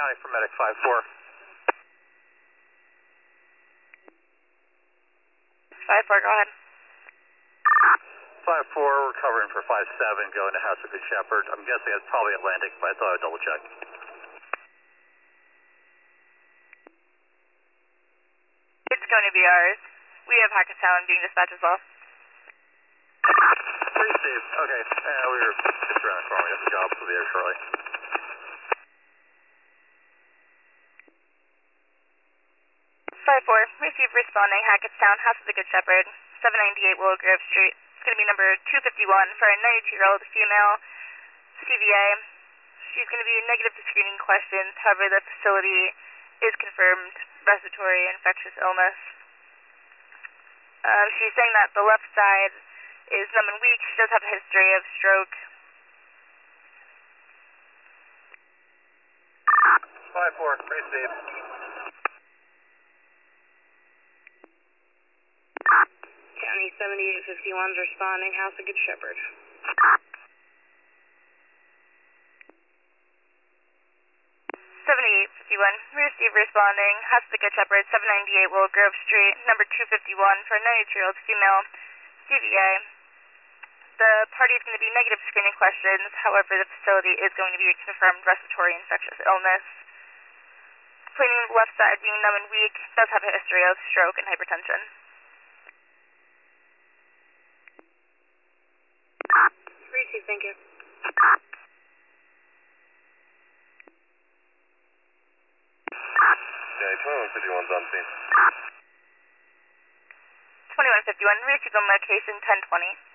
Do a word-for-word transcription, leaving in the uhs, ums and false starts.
County for medic five four. five four, go ahead. five four, we're covering for five seven, going to House of Good Shepherd. I'm guessing it's probably Atlantic, but I thought I'd double check. It's going to be ours. We have Hackettstown being dispatched as well. Received. Okay, uh, we were just around the corner. We got the job, so we'll be there shortly. five four, receive responding, Hackettstown, House of the Good Shepherd, seven ninety-eight Willow Grove Street. It's going to be number two fifty-one for a ninety-two-year-old female C V A. She's going to be negative to screening questions. However, the facility is confirmed respiratory infectious illness. Um, she's saying that the left side is numb and weak. She does have a history of stroke. five four, received. County seventy-eight fifty-one is responding, House of Good Shepherd. seventy-eight fifty-one, receive responding, House of the Good Shepherd, seven ninety-eight Willow Grove Street, number two fifty-one for a ninety-two-year-old female C V A. The party is going to be negative screening questions. However, the facility is going to be a confirmed respiratory infectious illness. Claiming the left side being numb and weak, does have a history of stroke and hypertension. Receive, thank you. Yeah, twenty-one fifty-one's on scene. twenty-one fifty-one, receive on location ten twenty.